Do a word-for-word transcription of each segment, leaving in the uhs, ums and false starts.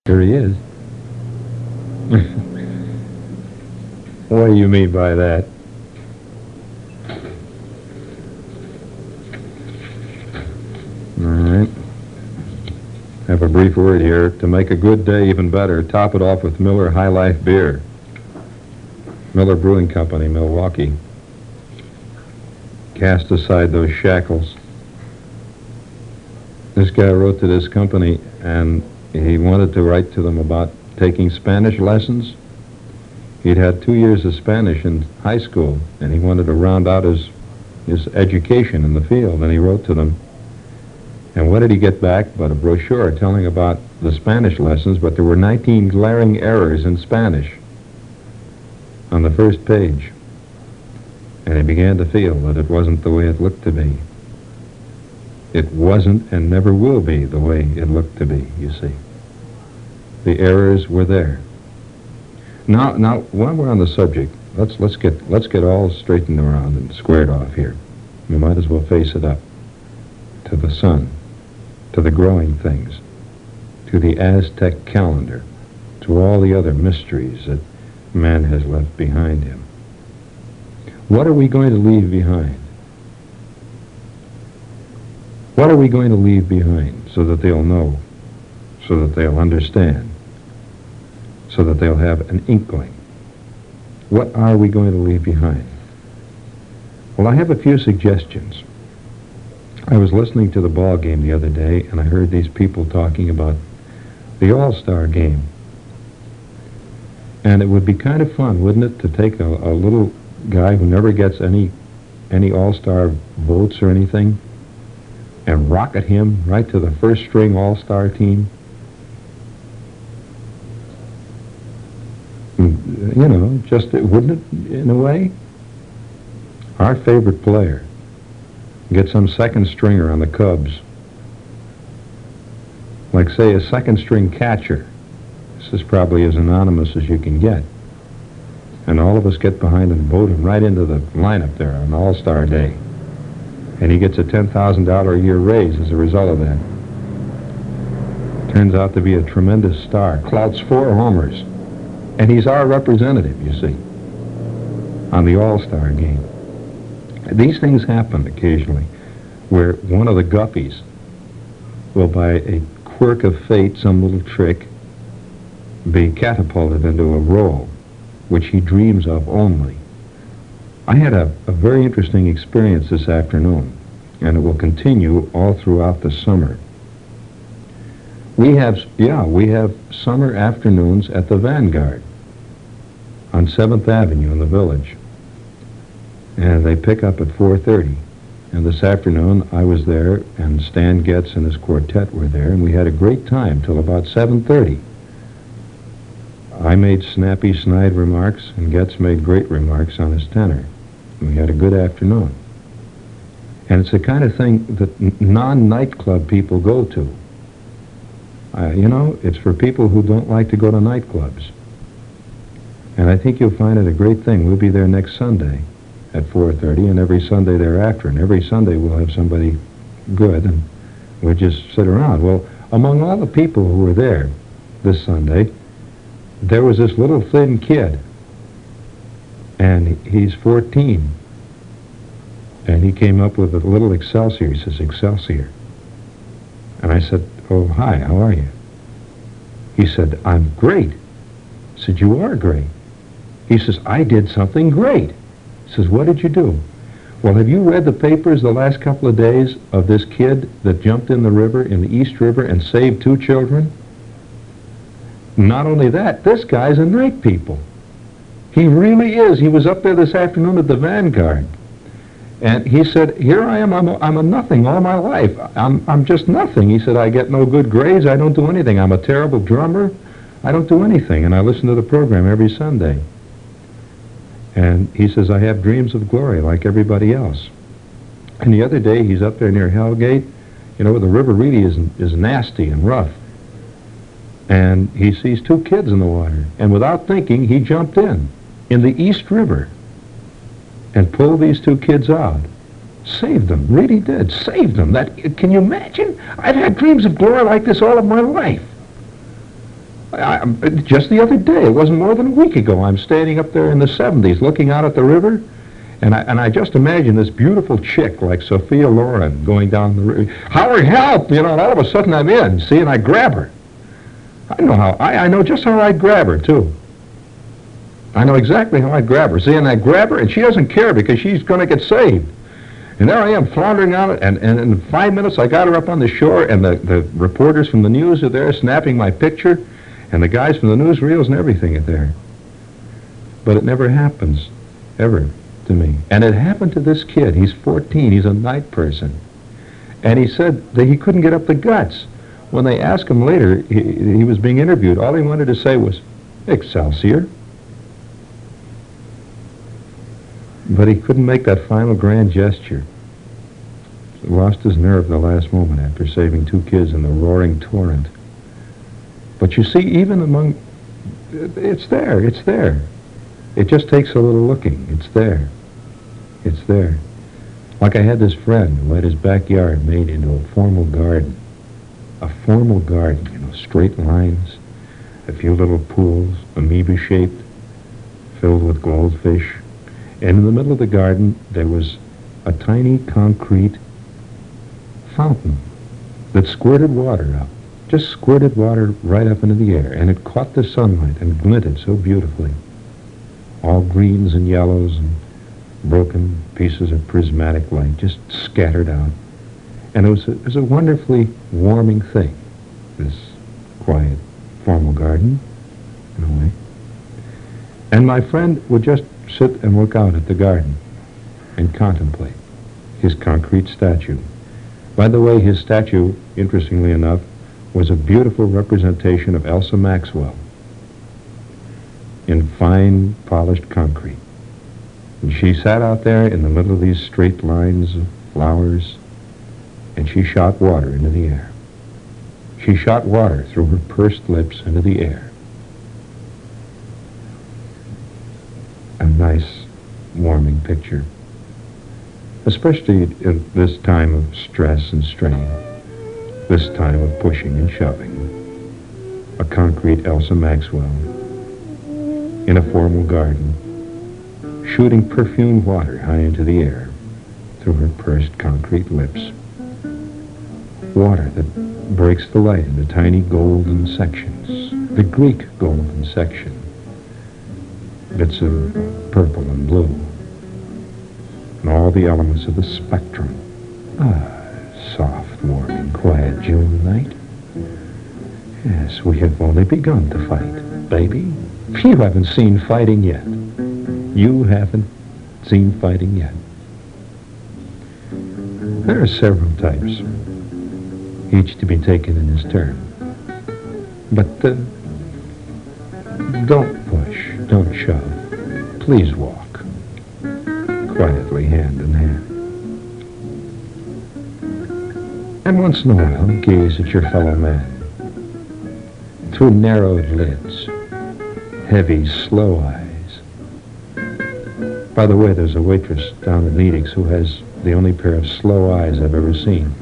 Here he is. What do you mean by that? All right. Have a brief word here. To make a good day even better, top it off with Miller High Life beer. Miller Brewing Company, Milwaukee. Cast aside those shackles. This guy wrote to this company, and he wanted to write to them about taking Spanish lessons. He'd had two years of Spanish in high school, and he wanted to round out his, his education in the field, and he wrote to them. And what did he get back but a brochure telling about the Spanish lessons, but there were nineteen glaring errors in Spanish on the first page. And he began to feel that it wasn't the way it looked to be. It wasn't and never will be the way it looked to be, you see. The errors were there. Now, now, while we're on the subject, let's let's get let's get all straightened around and squared off here. We might as well face it up to the sun, to the growing things, to the Aztec calendar, to all the other mysteries that man has left behind him. What are we going to leave behind? What are we going to leave behind so that they'll know, so that they'll understand, so that they'll have an inkling? What are we going to leave behind? Well, I have a few suggestions. I was listening to the ball game the other day, and I heard these people talking about the All-Star game. And it would be kind of fun, wouldn't it, to take a, a little guy who never gets any any All-Star votes or anything, and rocket him right to the first-string All-Star team? You know, just, wouldn't it, in a way? Our favorite player. Get some second stringer on the Cubs. Like, say, a second-string catcher. This is probably as anonymous as you can get. And all of us get behind and vote him right into the lineup there on All-Star Day. And he gets a ten thousand dollars a year raise as a result of that. Turns out to be a tremendous star. Clouts four homers. And he's our representative, you see, on the All-Star game. These things happen occasionally, where one of the guppies will, by a quirk of fate, some little trick, be catapulted into a role which he dreams of only. I had a, a very interesting experience this afternoon, and it will continue all throughout the summer. We have, yeah, we have summer afternoons at the Vanguard on seventh Avenue in the Village. And they pick up at four thirty. And this afternoon I was there, and Stan Getz and his quartet were there, and we had a great time till about seven thirty. I made snappy, snide remarks, and Getz made great remarks on his tenor. And we had a good afternoon. And it's the kind of thing that non-nightclub people go to. Uh, you know, it's for people who don't like to go to nightclubs. And I think you'll find it a great thing. We'll be there next Sunday at four thirty, and every Sunday thereafter. And every Sunday we'll have somebody good, and we'll just sit around. Well, among all the people who were there this Sunday, there was this little thin kid, and he's fourteen. And he came up with a little Excelsior. He says, "Excelsior." And I said, "Oh, hi, how are you?" He said, "I'm great." I said, "You are great." He says, "I did something great." He says, "What did you do?" "Well, have you read the papers the last couple of days of this kid that jumped in the river, in the East River, and saved two children? Not only that, this guy's a night people. He really is. He was up there this afternoon at the Vanguard. And he said, here I am, I'm a, I'm a nothing all my life. I'm, I'm just nothing." He said, "I get no good grades, I don't do anything. I'm a terrible drummer, I don't do anything. And I listen to the program every Sunday." And he says, "I have dreams of glory like everybody else." And the other day, he's up there near Hellgate, you know, where the river really is, is nasty and rough. And he sees two kids in the water. And without thinking, he jumped in, in the East River, and pulled these two kids out. Saved them, really did, saved them. That, can you imagine? I've had dreams of glory like this all of my life. I, I, just the other day, it wasn't more than a week ago, I'm standing up there in the seventies looking out at the river, and I, and I just imagine this beautiful chick like Sophia Loren going down the river. Howard, help! You know, and all of a sudden I'm in, see, and I grab her. I know how, I, I know just how I'd grab her, too. I know exactly how I'd grab her. See, and I grab her, and she doesn't care because she's going to get saved. And there I am, floundering on it, and, and in five minutes I got her up on the shore, and the, the reporters from the news are there snapping my picture, and the guys from the newsreels and everything are there. But it never happens, ever, to me. And it happened to this kid. He's fourteen. He's a night person. And he said that he couldn't get up the guts. When they asked him later, he, he was being interviewed, all he wanted to say was, Excelsior. But he couldn't make that final grand gesture. He lost his nerve the last moment after saving two kids in the roaring torrent. But you see, even among... It's there, it's there. It just takes a little looking. It's there. It's there. Like I had this friend who had his backyard made into a formal garden. A formal garden, you know, straight lines, a few little pools, amoeba-shaped, filled with goldfish. And in the middle of the garden, there was a tiny concrete fountain that squirted water up. Just squirted water right up into the air, and it caught the sunlight and glinted so beautifully. All greens and yellows and broken pieces of prismatic light just scattered out. And it was a, it was a wonderfully warming thing, this quiet, formal garden, in a way. And my friend would just sit and look out at the garden and contemplate his concrete statue. By the way, his statue, interestingly enough, was a beautiful representation of Elsa Maxwell in fine, polished concrete. And she sat out there in the middle of these straight lines of flowers, and she shot water into the air. She shot water through her pursed lips into the air. A nice, warming picture, especially in this time of stress and strain, this time of pushing and shoving. A concrete Elsa Maxwell in a formal garden, shooting perfumed water high into the air through her pursed concrete lips. Water that breaks the light into tiny golden sections, the Greek golden section, bits of purple and blue, and all the elements of the spectrum. Ah, soft, warming, quiet June night. Yes, we have only begun to fight, baby. You haven't seen fighting yet. You haven't seen fighting yet. There are several types, each to be taken in his turn. But uh, don't push, don't shove. Please walk, quietly, hand in hand. And once in a while, gaze at your fellow man through narrowed lids, heavy, slow eyes. By the way, there's a waitress down at Nedick's who has the only pair of slow eyes I've ever seen.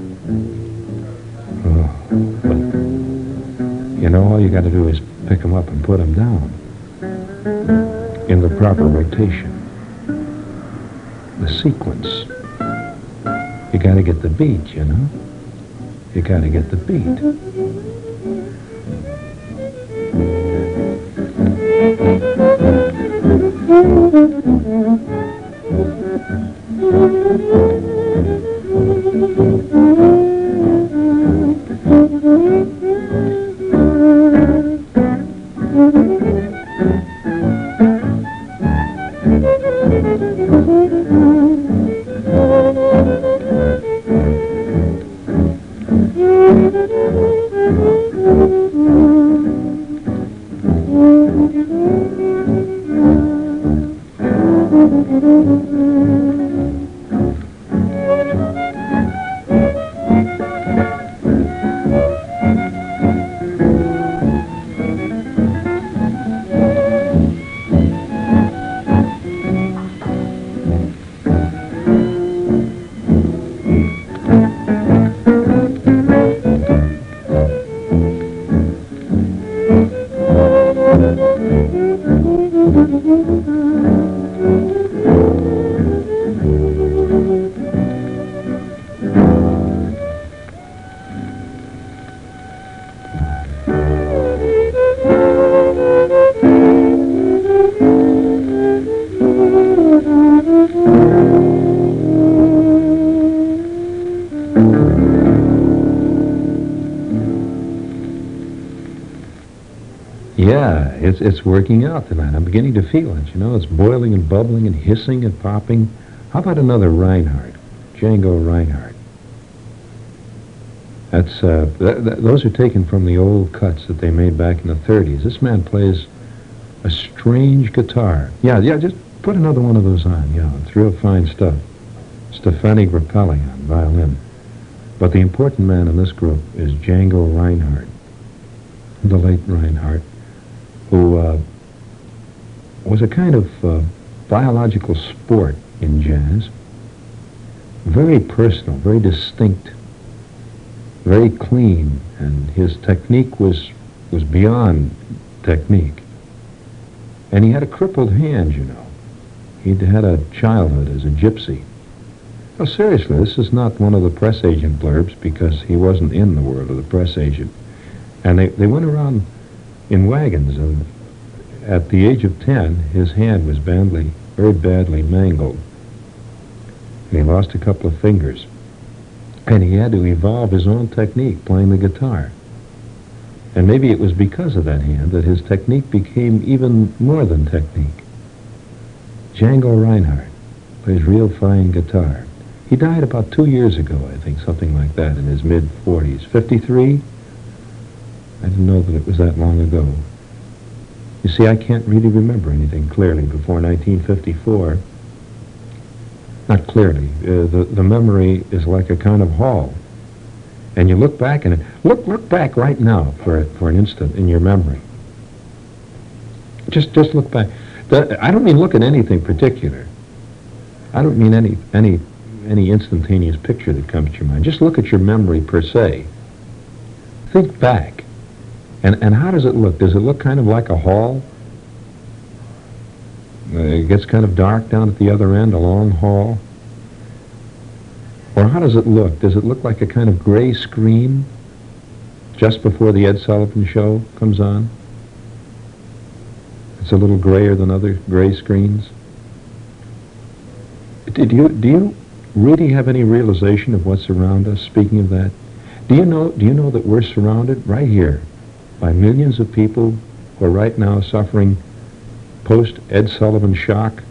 Oh, but you know, all you got to do is pick them up and put them down in the proper rotation, the sequence. You got to get the beat, you know. You got to get the beat. Thank you. Yeah, it's it's working out tonight. I'm beginning to feel it. You know, it's boiling and bubbling and hissing and popping. How about another Reinhardt, Django Reinhardt? That's uh, th th those are taken from the old cuts that they made back in the thirties. This man plays a strange guitar. Yeah, yeah. Just put another one of those on. Yeah, it's real fine stuff. Stefani Grappelli on violin. But the important man in this group is Django Reinhardt, the late Reinhardt, who uh, was a kind of uh, biological sport in jazz. Very personal, very distinct, very clean, and his technique was was beyond technique. And he had a crippled hand, you know. He'd had a childhood as a gypsy. Oh, seriously, this is not one of the press agent blurbs, because he wasn't in the world of the press agent. And they, they went around in wagons, and at the age of ten, his hand was badly, very badly mangled. And he lost a couple of fingers. And he had to evolve his own technique playing the guitar. And maybe it was because of that hand that his technique became even more than technique. Django Reinhardt plays real fine guitar. He died about two years ago, I think, something like that, in his mid-forties. fifty-three? I didn't know that it was that long ago. You see, I can't really remember anything clearly before nineteen fifty-four. Not clearly. Uh, the, the memory is like a kind of hall. And you look back and it, look look back right now for for an instant in your memory. Just just look back. The, I don't mean look at anything particular. I don't mean any any any instantaneous picture that comes to your mind. Just look at your memory per se. Think back. And and how does it look? Does it look kind of like a hall? Uh, it gets kind of dark down at the other end, a long hall. Or how does it look? Does it look like a kind of gray screen just before the Ed Sullivan Show comes on? It's a little grayer than other gray screens. Did you, do you really have any realization of what's around us, speaking of that? Do you know, do you know that we're surrounded right here by millions of people who are right now suffering post-Ed Sullivan shock,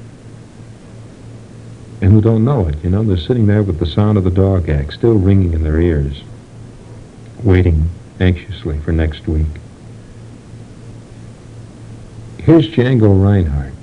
and who don't know it? You know, they're sitting there with the sound of the dog act still ringing in their ears, waiting anxiously for next week. Here's Django Reinhardt